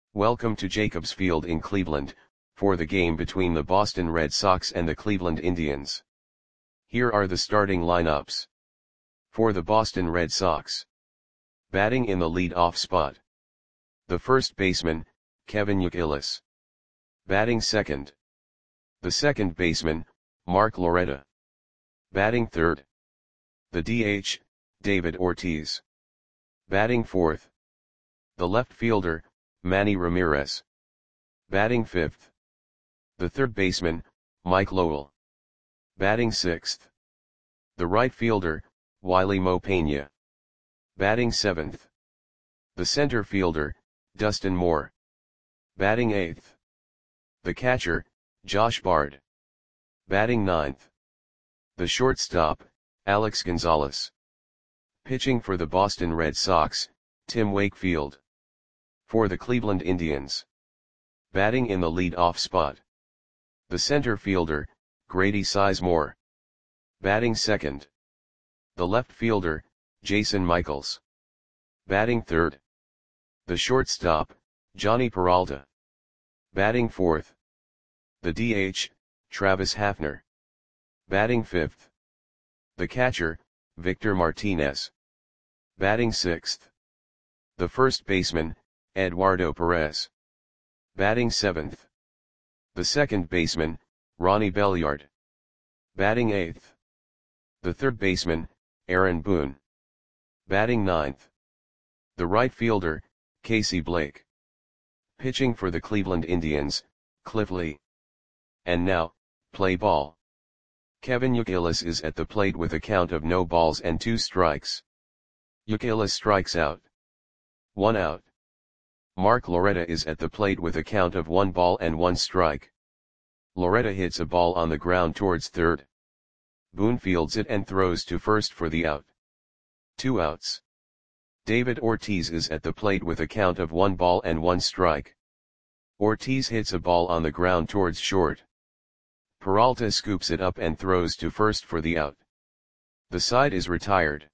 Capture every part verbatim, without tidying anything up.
Welcome to Jacobs Field in Cleveland, for the game between the Boston Red Sox and the Cleveland Indians. Here are the starting lineups. For the Boston Red Sox. Batting in the lead-off spot. The first baseman, Kevin Youkilis. Batting second. The second baseman, Mark Loretta. Batting third. The D H, David Ortiz. Batting fourth. The left fielder, Manny Ramirez. Batting fifth. The third baseman, Mike Lowell. Batting sixth. The right fielder, Wily Mo Pena. Batting seventh. The center fielder, Dustin Moore. Batting eighth. The catcher, Josh Bard. Batting ninth. The shortstop, Alex Gonzalez. Pitching for the Boston Red Sox, Tim Wakefield. For the Cleveland Indians. Batting in the lead-off spot. The center fielder, Grady Sizemore. Batting second. The left fielder, Jason Michaels. Batting third. The shortstop, Johnny Peralta. Batting fourth. The D H, Travis Hafner. Batting fifth. The catcher, Victor Martinez. Batting sixth. The first baseman, Eduardo Perez. Batting seventh. The second baseman, Ronnie Belliard. Batting eighth. The third baseman, Aaron Boone. Batting ninth. The right fielder, Casey Blake. Pitching for the Cleveland Indians, Cliff Lee. And now, play ball. Kevin Youkilis is at the plate with a count of no balls and two strikes. Youkilis strikes out. One out. Mark Loretta is at the plate with a count of one ball and one strike. Loretta hits a ball on the ground towards third. Boone fields it and throws to first for the out. Two outs. David Ortiz is at the plate with a count of one ball and one strike. Ortiz hits a ball on the ground towards short. Peralta scoops it up and throws to first for the out. The side is retired.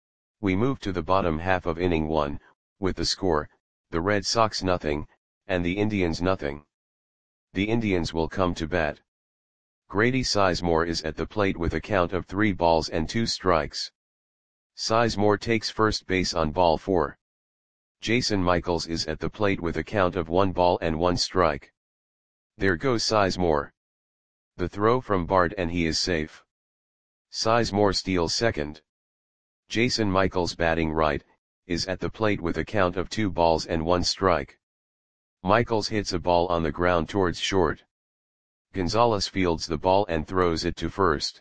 We move to the bottom half of inning one, with the score, the Red Sox nothing, and the Indians nothing. The Indians will come to bat. Grady Sizemore is at the plate with a count of three balls and two strikes. Sizemore takes first base on ball four. Jason Michaels is at the plate with a count of one ball and one strike. There goes Sizemore. The throw from Bard and he is safe. Sizemore steals second. Jason Michaels, batting right, is at the plate with a count of two balls and one strike. Michaels hits a ball on the ground towards short. Gonzalez fields the ball and throws it to first.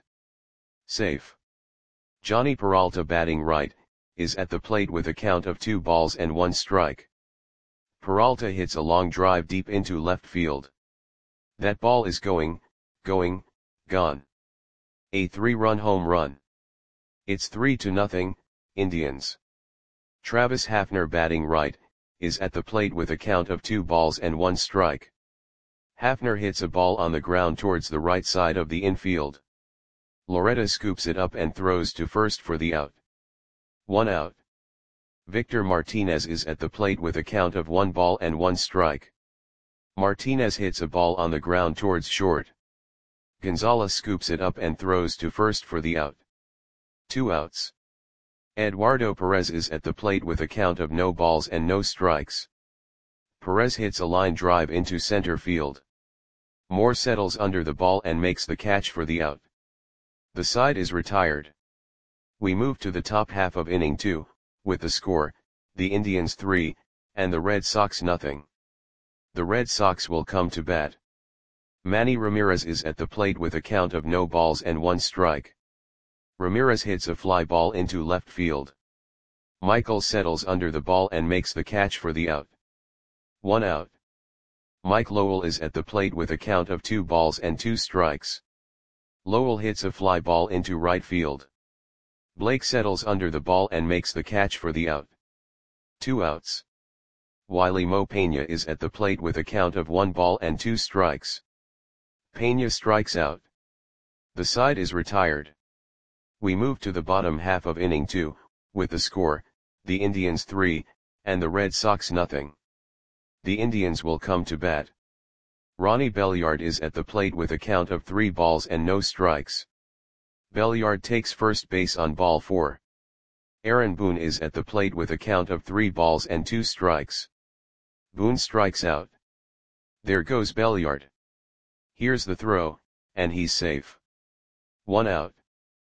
Safe. Johnny Peralta, batting right, is at the plate with a count of two balls and one strike. Peralta hits a long drive deep into left field. That ball is going, going, gone. A three-run home run. It's three to nothing, Indians. Travis Hafner, batting right, is at the plate with a count of two balls and one strike. Hafner hits a ball on the ground towards the right side of the infield. Loretta scoops it up and throws to first for the out. One out. Victor Martinez is at the plate with a count of one ball and one strike. Martinez hits a ball on the ground towards short. Gonzalez scoops it up and throws to first for the out. Two outs. Eduardo Perez is at the plate with a count of no balls and no strikes. Perez hits a line drive into center field. Moore settles under the ball and makes the catch for the out. The side is retired. We move to the top half of inning two, with the score, the Indians three, and the Red Sox nothing. The Red Sox will come to bat. Manny Ramirez is at the plate with a count of no balls and one strike. Ramirez hits a fly ball into left field. Michaels settles under the ball and makes the catch for the out. One out. Mike Lowell is at the plate with a count of two balls and two strikes. Lowell hits a fly ball into right field. Blake settles under the ball and makes the catch for the out. Two outs. Wily Mo Pena is at the plate with a count of one ball and two strikes. Pena strikes out. The side is retired. We move to the bottom half of inning two, with the score, the Indians three, and the Red Sox nothing. The Indians will come to bat. Ronnie Belliard is at the plate with a count of three balls and no strikes. Belliard takes first base on ball four. Aaron Boone is at the plate with a count of three balls and two strikes. Boone strikes out. There goes Belliard. Here's the throw, and he's safe. One out.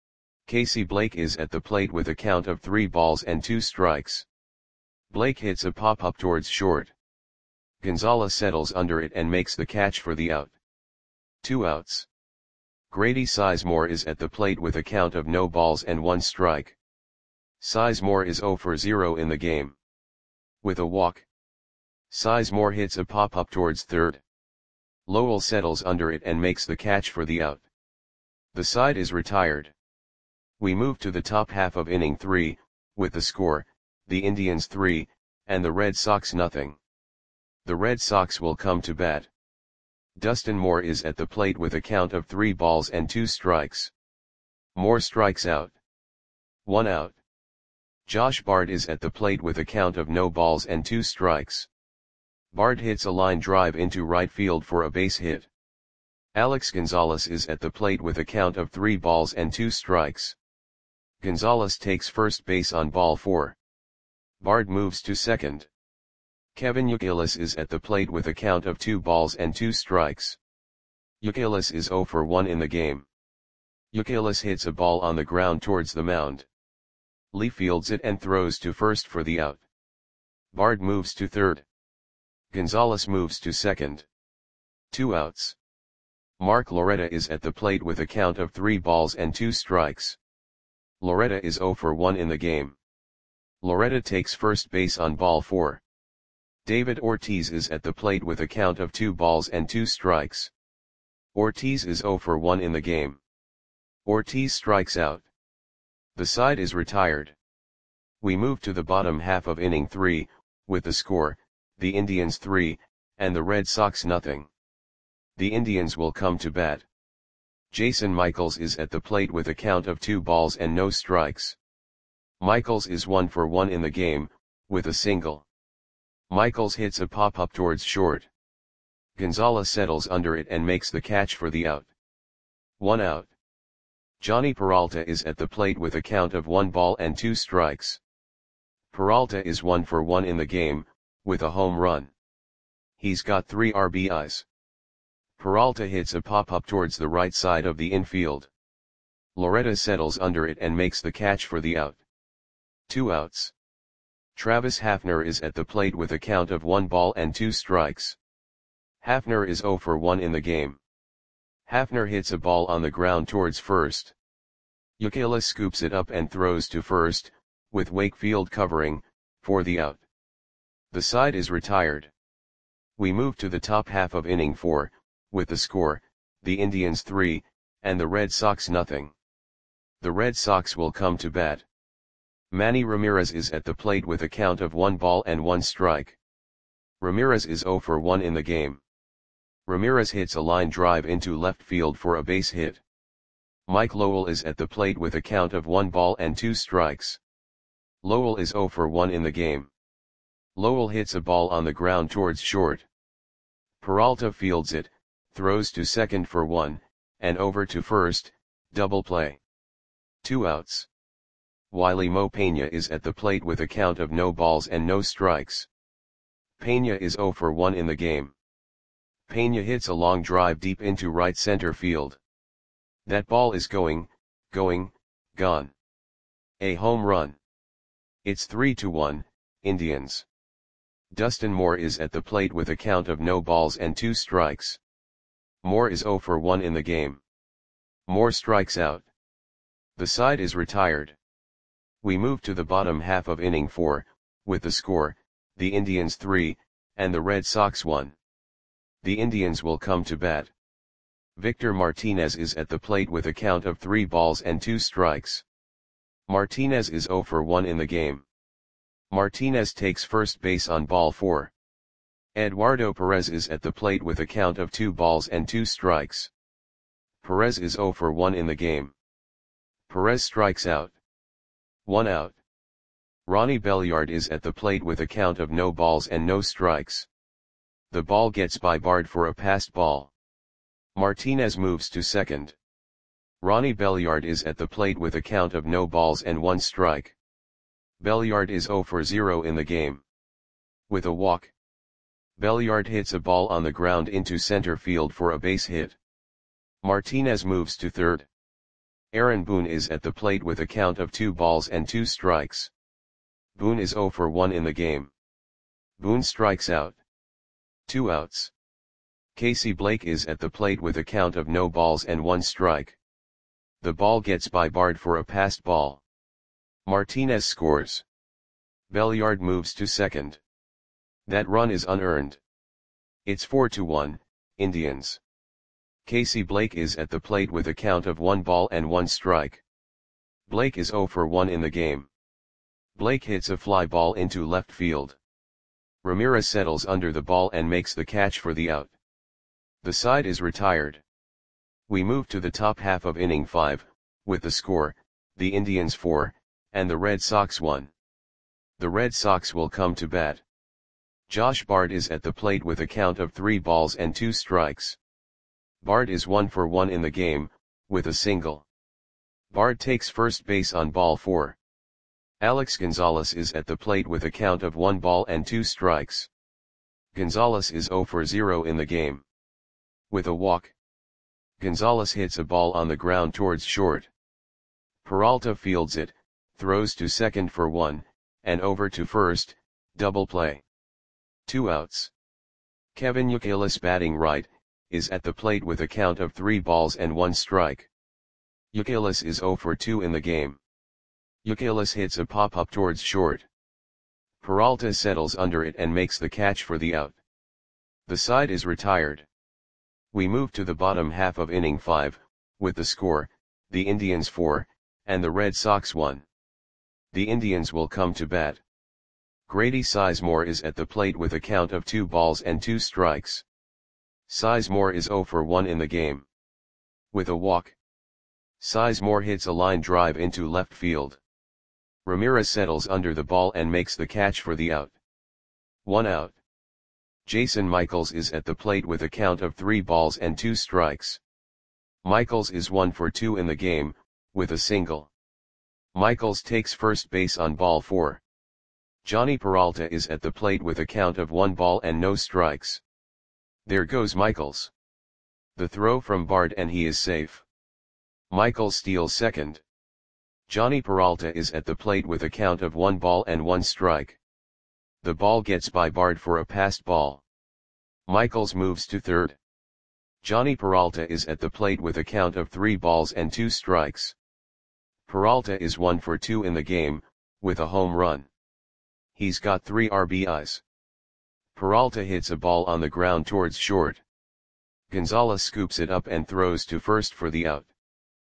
Casey Blake is at the plate with a count of three balls and two strikes. Blake hits a pop-up towards short. Gonzalez settles under it and makes the catch for the out. Two outs. Grady Sizemore is at the plate with a count of no balls and one strike. Sizemore is zero for zero in the game. With a walk, Sizemore hits a pop-up towards third. Lowell settles under it and makes the catch for the out. The side is retired. We move to the top half of inning three, with the score, the Indians three, and the Red Sox nothing. The Red Sox will come to bat. Dustin Moore is at the plate with a count of three balls and two strikes. Moore strikes out. One out. Josh Bard is at the plate with a count of no balls and two strikes. Bard hits a line drive into right field for a base hit. Alex Gonzalez is at the plate with a count of three balls and two strikes. Gonzalez takes first base on ball four. Bard moves to second. Kevin Youkilis is at the plate with a count of two balls and two strikes. Youkilis is zero for one in the game. Youkilis hits a ball on the ground towards the mound. Lee fields it and throws to first for the out. Bard moves to third. Gonzalez moves to second. Two outs. Mark Loretta is at the plate with a count of three balls and two strikes. Loretta is zero for one in the game. Loretta takes first base on ball four. David Ortiz is at the plate with a count of two balls and two strikes. Ortiz is zero for one in the game. Ortiz strikes out. The side is retired. We move to the bottom half of inning three, with the score, the Indians three, and the Red Sox nothing. The Indians will come to bat. Jason Michaels is at the plate with a count of two balls and no strikes. Michaels is one for one in the game, with a single. Michaels hits a pop-up towards short. Gonzalez settles under it and makes the catch for the out. One out. Johnny Peralta is at the plate with a count of one ball and two strikes. Peralta is one for one in the game, with a home run. He's got three R B Is. Peralta hits a pop-up towards the right side of the infield. Loretta settles under it and makes the catch for the out. Two outs. Travis Hafner is at the plate with a count of one ball and two strikes. Hafner is zero for one in the game. Hafner hits a ball on the ground towards first. Youkilis scoops it up and throws to first, with Wakefield covering, for the out. The side is retired. We move to the top half of inning four, with the score, the Indians three, and the Red Sox nothing. The Red Sox will come to bat. Manny Ramirez is at the plate with a count of one ball and one strike. Ramirez is zero for one in the game. Ramirez hits a line drive into left field for a base hit. Mike Lowell is at the plate with a count of one ball and two strikes. Lowell is zero for one in the game. Lowell hits a ball on the ground towards short. Peralta fields it, throws to second for one, and over to first, double play. Two outs. Wiley Mo Pena is at the plate with a count of no balls and no strikes. Pena is zero for one in the game. Pena hits a long drive deep into right center field. That ball is going, going, gone. A home run. It's three to one, Indians. Dustin Moore is at the plate with a count of no balls and two strikes. Moore is zero for one in the game. Moore strikes out. The side is retired. We move to the bottom half of inning four, with the score, the Indians three, and the Red Sox one. The Indians will come to bat. Victor Martinez is at the plate with a count of three balls and two strikes. Martinez is zero for one in the game. Martinez takes first base on ball four. Eduardo Perez is at the plate with a count of two balls and two strikes. Perez is zero for one in the game. Perez strikes out. One out. Ronnie Belliard is at the plate with a count of no balls and no strikes. The ball gets by Bard for a passed ball. Martinez moves to second. Ronnie Belliard is at the plate with a count of no balls and one strike. Belliard is zero for zero in the game. With a walk, Belliard hits a ball on the ground into center field for a base hit. Martinez moves to third. Aaron Boone is at the plate with a count of two balls and two strikes. Boone is zero for one in the game. Boone strikes out. Two outs. Casey Blake is at the plate with a count of no balls and one strike. The ball gets by Bard for a passed ball. Martinez scores. Belliard moves to second. That run is unearned. It's four to one, Indians. Casey Blake is at the plate with a count of one ball and one strike. Blake is zero for one in the game. Blake hits a fly ball into left field. Ramirez settles under the ball and makes the catch for the out. The side is retired. We move to the top half of inning five, with the score, the Indians four, and the Red Sox one. The Red Sox will come to bat. Josh Bard is at the plate with a count of three balls and two strikes. Bard is one for one in the game, with a single. Bard takes first base on ball four. Alex Gonzalez is at the plate with a count of one ball and two strikes. Gonzalez is zero for zero in the game. With a walk, Gonzalez hits a ball on the ground towards short. Peralta fields it, throws to second for one, and over to first, double play. Two outs. Kevin Youkilis, batting right, is at the plate with a count of three balls and one strike. Youkilis is zero for two in the game. Youkilis hits a pop-up towards short. Peralta settles under it and makes the catch for the out. The side is retired. We move to the bottom half of inning five, with the score, the Indians four, and the Red Sox one. The Indians will come to bat. Grady Sizemore is at the plate with a count of two balls and two strikes. Sizemore is zero for one in the game. With a walk, Sizemore hits a line drive into left field. Ramirez settles under the ball and makes the catch for the out. One out. Jason Michaels is at the plate with a count of three balls and two strikes. Michaels is one for two in the game, with a single. Michaels takes first base on ball four. Johnny Peralta is at the plate with a count of one ball and no strikes. There goes Michaels. The throw from Bard and he is safe. Michaels steals second. Johnny Peralta is at the plate with a count of one ball and one strike. The ball gets by Bard for a passed ball. Michaels moves to third. Johnny Peralta is at the plate with a count of three balls and two strikes. Peralta is one for two in the game, with a home run. He's got three R B Is. Peralta hits a ball on the ground towards short. Gonzalez scoops it up and throws to first for the out.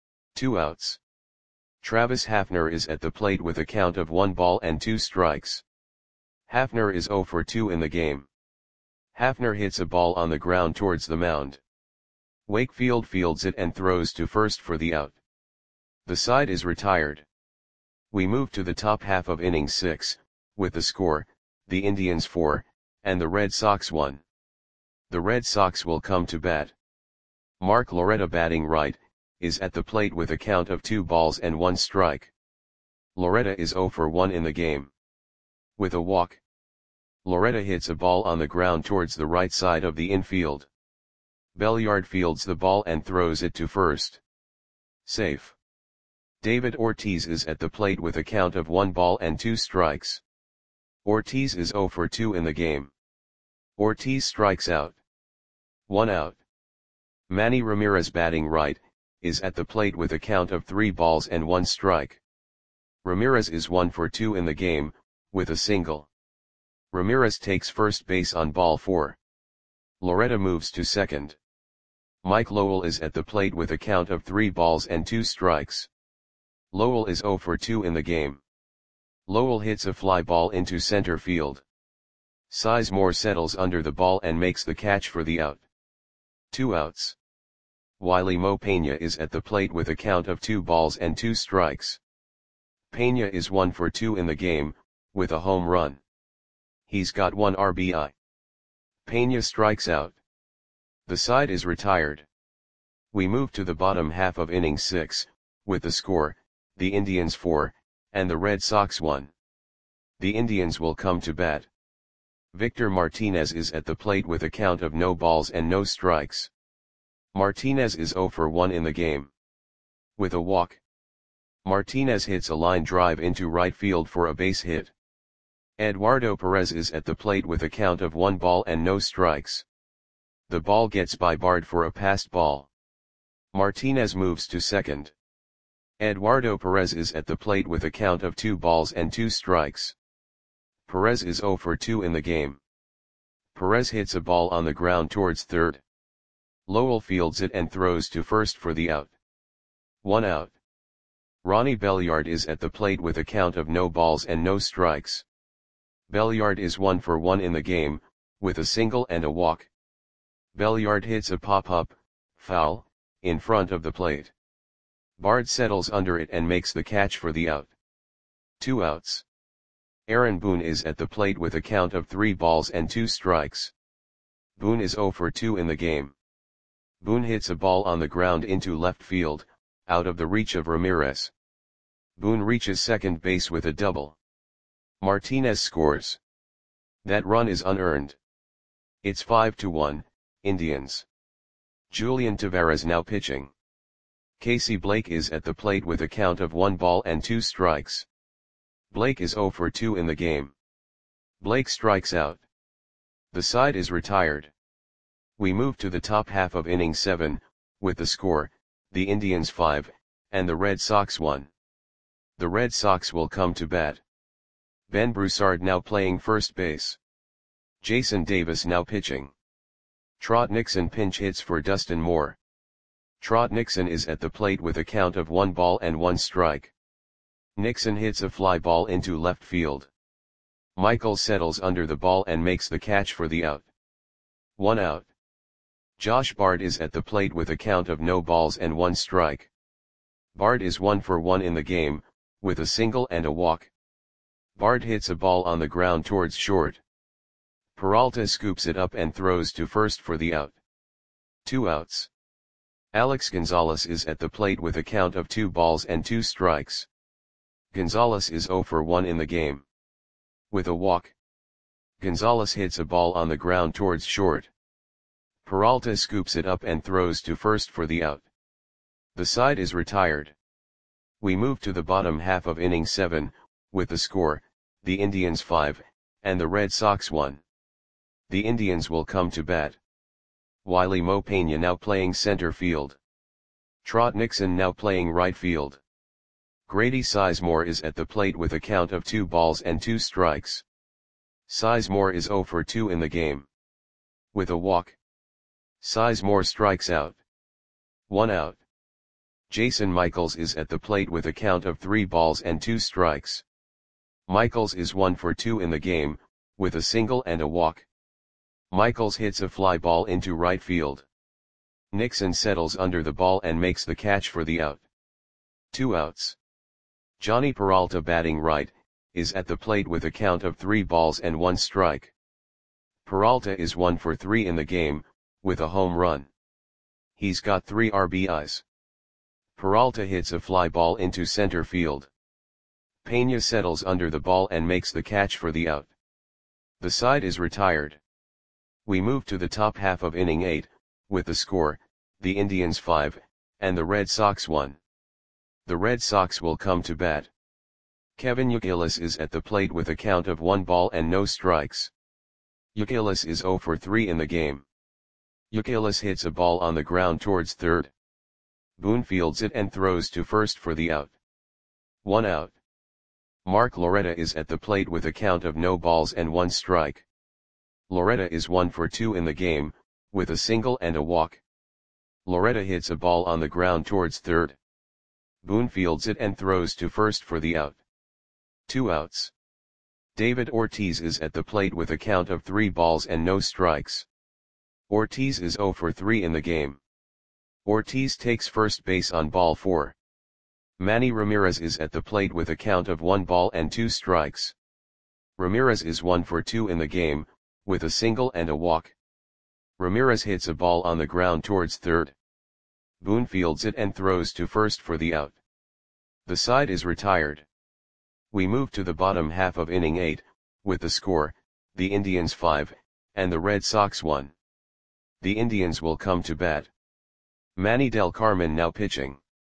Two outs. Travis Hafner is at the plate with a count of one ball and two strikes. Hafner is zero for two in the game. Hafner hits a ball on the ground towards the mound. Wakefield fields it and throws to first for the out. The side is retired. We move to the top half of inning six, with the score, the Indians four, and the Red Sox one. The Red Sox will come to bat. Mark Loretta, batting right, is at the plate with a count of two balls and one strike. Loretta is zero for one in the game. With a walk, Loretta hits a ball on the ground towards the right side of the infield. Belliard fields the ball and throws it to first. Safe. David Ortiz is at the plate with a count of one ball and two strikes. Ortiz is zero for two in the game. Ortiz strikes out. One out. Manny Ramirez, batting right, is at the plate with a count of three balls and one strike. Ramirez is one for two in the game, with a single. Ramirez takes first base on ball four. Loretta moves to second. Mike Lowell is at the plate with a count of three balls and two strikes. Lowell is zero for two in the game. Lowell hits a fly ball into center field. Sizemore settles under the ball and makes the catch for the out. Two outs. Wiley Mo Pena is at the plate with a count of two balls and two strikes. Pena is one for two in the game, with a home run. He's got one R B I. Peña strikes out. The side is retired. We move to the bottom half of inning six, with the score, the Indians four, and the Red Sox one. The Indians will come to bat. Victor Martinez is at the plate with a count of no balls and no strikes. Martinez is zero for one in the game. With a walk, Martinez hits a line drive into right field for a base hit. Eduardo Perez is at the plate with a count of one ball and no strikes. The ball gets by Bard for a passed ball. Martinez moves to second. Eduardo Perez is at the plate with a count of two balls and two strikes. Perez is zero for two in the game. Perez hits a ball on the ground towards third. Lowell fields it and throws to first for the out. One out. Ronnie Belliard is at the plate with a count of no balls and no strikes. Belliard is one for one in the game, with a single and a walk. Belliard hits a pop-up, foul, in front of the plate. Bard settles under it and makes the catch for the out. Two outs. Aaron Boone is at the plate with a count of three balls and two strikes. Boone is zero for two in the game. Boone hits a ball on the ground into left field, out of the reach of Ramirez. Boone reaches second base with a double. Martinez scores. That run is unearned. It's five to one, Indians. Julian Taveras now pitching. Casey Blake is at the plate with a count of one ball and two strikes. Blake is zero for two in the game. Blake strikes out. The side is retired. We move to the top half of inning seven, with the score, the Indians five, and the Red Sox one. The Red Sox will come to bat. Ben Broussard now playing first base. Jason Davis now pitching. Trot Nixon pinch hits for Dustin Moore. Trot Nixon is at the plate with a count of one ball and one strike. Nixon hits a fly ball into left field. Michael settles under the ball and makes the catch for the out. One out. Josh Bard is at the plate with a count of no balls and one strike. Bard is one for one in the game, with a single and a walk. Bard hits a ball on the ground towards short. Peralta scoops it up and throws to first for the out. Two outs. Alex Gonzalez is at the plate with a count of two balls and two strikes. Gonzalez is zero for one in the game. With a walk, Gonzalez hits a ball on the ground towards short. Peralta scoops it up and throws to first for the out. The side is retired. We move to the bottom half of inning seven, with the score, the Indians five, and the Red Sox one. The Indians will come to bat. Wiley Mo Peña now playing center field. Trot Nixon now playing right field. Grady Sizemore is at the plate with a count of two balls and two strikes. Sizemore is zero for two in the game. With a walk, Sizemore strikes out. One out. Jason Michaels is at the plate with a count of three balls and two strikes. Michaels is one for two in the game, with a single and a walk. Michaels hits a fly ball into right field. Nixon settles under the ball and makes the catch for the out. Two outs. Johnny Peralta batting right, is at the plate with a count of three balls and one strike. Peralta is one for three in the game, with a home run. He's got three R B Is. Peralta hits a fly ball into center field. Peña settles under the ball and makes the catch for the out. The side is retired. We move to the top half of inning eight, with the score, the Indians five, and the Red Sox one. The Red Sox will come to bat. Kevin Youkilis is at the plate with a count of one ball and no strikes. Youkilis is zero for three in the game. Youkilis hits a ball on the ground towards third. Boone fields it and throws to first for the out. One out. Mark Loretta is at the plate with a count of no balls and one strike. Loretta is one for two in the game, with a single and a walk. Loretta hits a ball on the ground towards third. Boone fields it and throws to first for the out. Two outs. David Ortiz is at the plate with a count of three balls and no strikes. Ortiz is zero for three in the game. Ortiz takes first base on ball four. Manny Ramirez is at the plate with a count of one ball and two strikes. Ramirez is one for two in the game, with a single and a walk. Ramirez hits a ball on the ground towards third. Boone fields it and throws to first for the out. The side is retired. We move to the bottom half of inning eight, with the score, the Indians five, and the Red Sox one. The Indians will come to bat. Manny Del Carmen now pitching.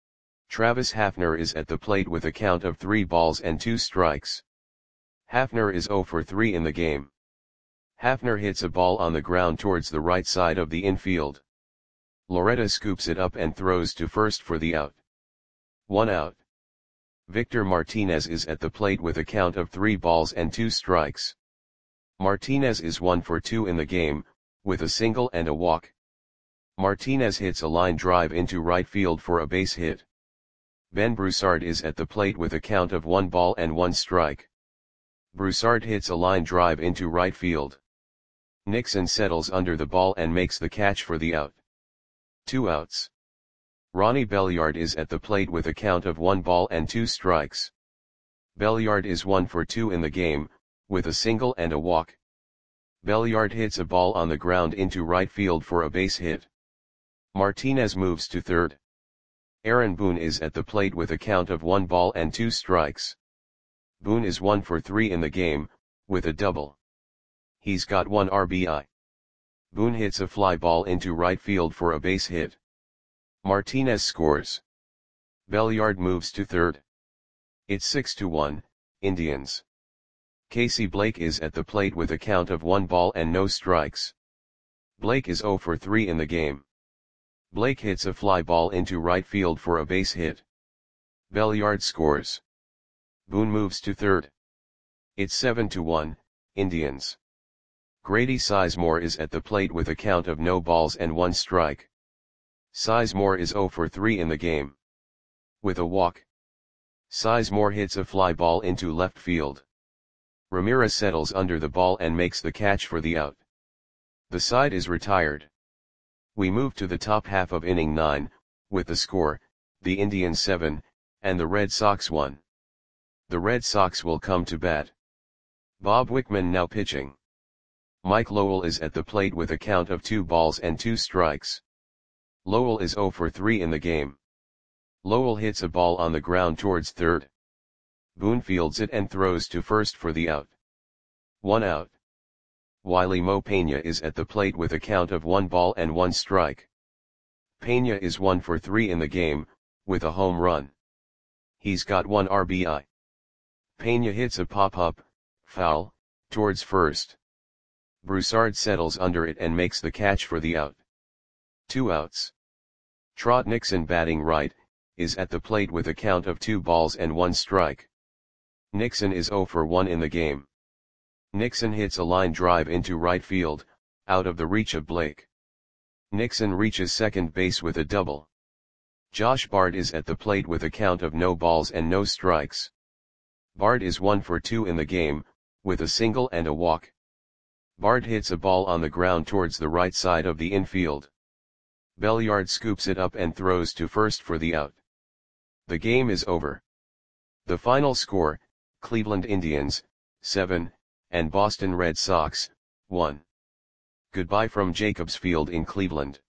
Travis Hafner is at the plate with a count of three balls and two strikes. Hafner is zero for three in the game. Hafner hits a ball on the ground towards the right side of the infield. Loretta scoops it up and throws to first for the out. One out. Victor Martinez is at the plate with a count of three balls and two strikes. Martinez is one for two in the game, with a single and a walk. Martinez hits a line drive into right field for a base hit. Ben Broussard is at the plate with a count of one ball and one strike. Broussard hits a line drive into right field. Nixon settles under the ball and makes the catch for the out. Two outs. Ronnie Belliard is at the plate with a count of one ball and two strikes. Belliard is one for two in the game, with a single and a walk. Belliard hits a ball on the ground into right field for a base hit. Martinez moves to third. Aaron Boone is at the plate with a count of one ball and two strikes. Boone is one for three in the game, with a double. He's got one R B I. Boone hits a fly ball into right field for a base hit. Martinez scores. Belliard moves to third. It's six to one, Indians. Casey Blake is at the plate with a count of one ball and no strikes. Blake is zero for three in the game. Blake hits a fly ball into right field for a base hit. Belliard scores. Boone moves to third. It's seven to one, Indians. Grady Sizemore is at the plate with a count of no balls and one strike. Sizemore is zero for three in the game. With a walk. Sizemore hits a fly ball into left field. Ramirez settles under the ball and makes the catch for the out. The side is retired. We move to the top half of inning nine, with the score, the Indians seven, and the Red Sox one. The Red Sox will come to bat. Bob Wickman now pitching. Mike Lowell is at the plate with a count of two balls and two strikes. Lowell is zero for three in the game. Lowell hits a ball on the ground towards third. Boone fields it and throws to first for the out. One out. Wiley Mo Pena is at the plate with a count of one ball and one strike. Pena is one for three in the game, with a home run. He's got one R B I. Pena hits a pop-up, foul, towards first. Broussard settles under it and makes the catch for the out. Two outs. Trot Nixon batting right, is at the plate with a count of two balls and one strike. Nixon is zero for one in the game. Nixon hits a line drive into right field, out of the reach of Blake. Nixon reaches second base with a double. Josh Bard is at the plate with a count of no balls and no strikes. Bard is one for two in the game, with a single and a walk. Bard hits a ball on the ground towards the right side of the infield. Belliard scoops it up and throws to first for the out. The game is over. The final score, Cleveland Indians, seven, and Boston Red Sox, one. Goodbye from Jacobs Field in Cleveland.